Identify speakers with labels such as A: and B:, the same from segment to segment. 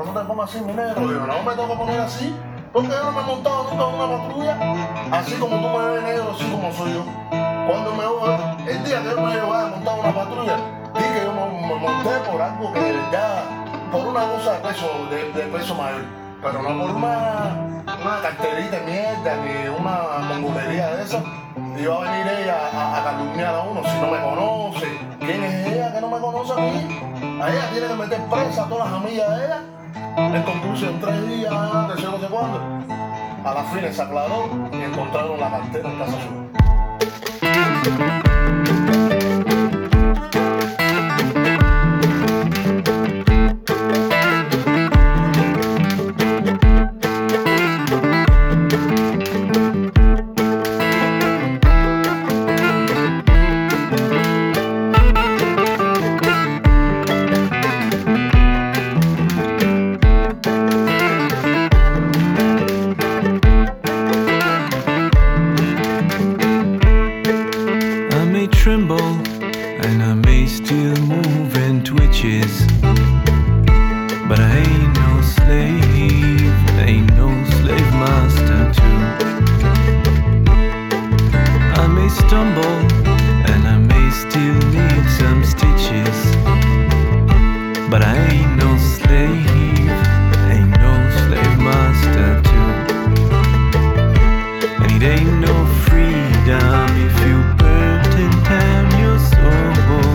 A: no te pongas así, mi negro. Digo, no me tengo que poner así, porque yo no me he montado nunca en una patrulla. Así como tú me ves, negro, así como soy yo. Cuando me voy, el día que yo me vaya a montar una patrulla, di que yo me monté por algo que ya, por una cosa de peso mayor. Pero no por una carterita de mierda ni una mongolería de esa. Y va a venir ella a calumniar a uno si no me conoce. ¿Quién es ella que no me conoce a mí? A ella tiene que meter presa a todas las amigas de ella. En conclusión, 3 días antes, no sé cuándo. A la fin se aclaró y encontraron la cartera en casa suya.
B: Tremble, and I may still move in twitches, but I ain't no slave master too. I may stumble, and I may still need some stitches, but I ain't no slave master too. And it ain't no freedom if you time your soul.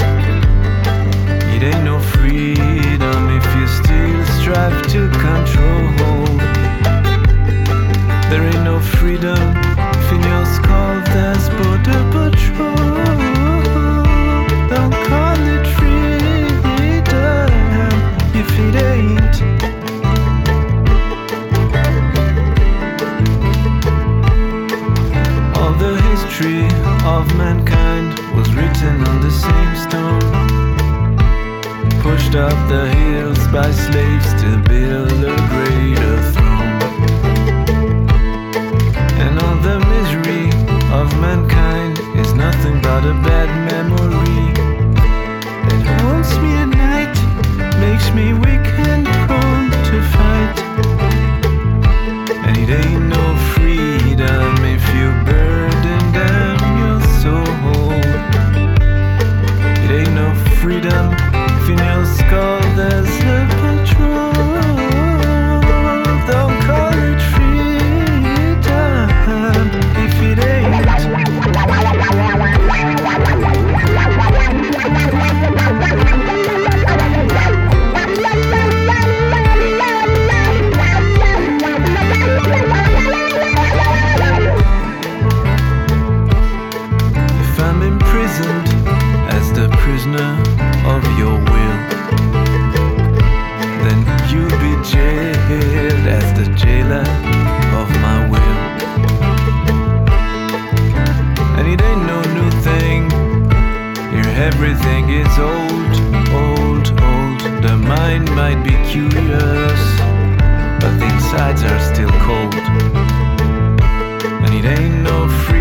B: It ain't no freedom if you still strive to control. There ain't no freedom if in your skull there's border patrol. Don't call it freedom if it ain't. All the history of mankind was written on the same stone, pushed up the hills by slaves to build a greater throne. And all the misery of mankind is nothing but a bad memory that haunts me at night, makes me weak and prone to fight. And it ain't no freedom if you burden down your soul. It ain't no freedom if in your skull there's a patrol. Don't call it freedom if it ain't. If I'm imprisoned as the prisoner of your will, then you'll be jailed as the jailer of my will. And it ain't no new thing, here everything is old, old, old. The mind might be curious, but the insides are still cold. And it ain't no free